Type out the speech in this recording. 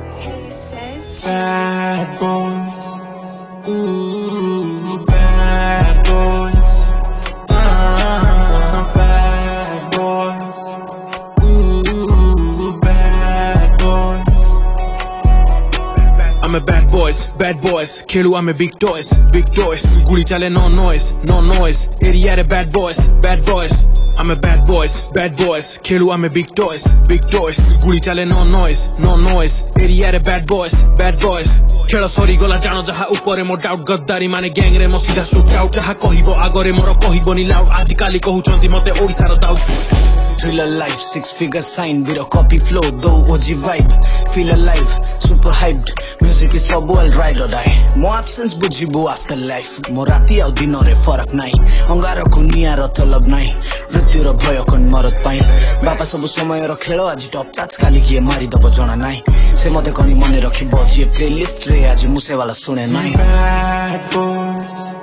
Bad boys, ooh, bad boys, bad boys, ooh, bad boys. I'm a bad boys, खेलू I'm a big toys, गुली चले no noise, area bad boys, I'm a bad boys, खेलू I'm a big toys, गुली चले no noise, area bad boys, खेल सरी गला जानो जहा ऊपर मो डाउट गद्दारी माने गैंग रे मो सीधा शूट आउट जहा कहिबो आगरे मोर कहिबोनी लाउड आजि काली कहउचंती मते ओडिसार doubt Thriller life, 6-figure sign with a copy flow, though OG vibe. Feel alive, super hyped. Music is for all ride or die. More absence bujibo afterlife. More rati au dinore farak nai. Angara ko niara talab nai. Mrityu ra bhayo kon marat pai. Bapa sabu samay ra khelo aji top chats kali kiye mari dabo jana nai. Se mate kani mane rakhibo je playlist re aji muse wala sune nai. Bad boys.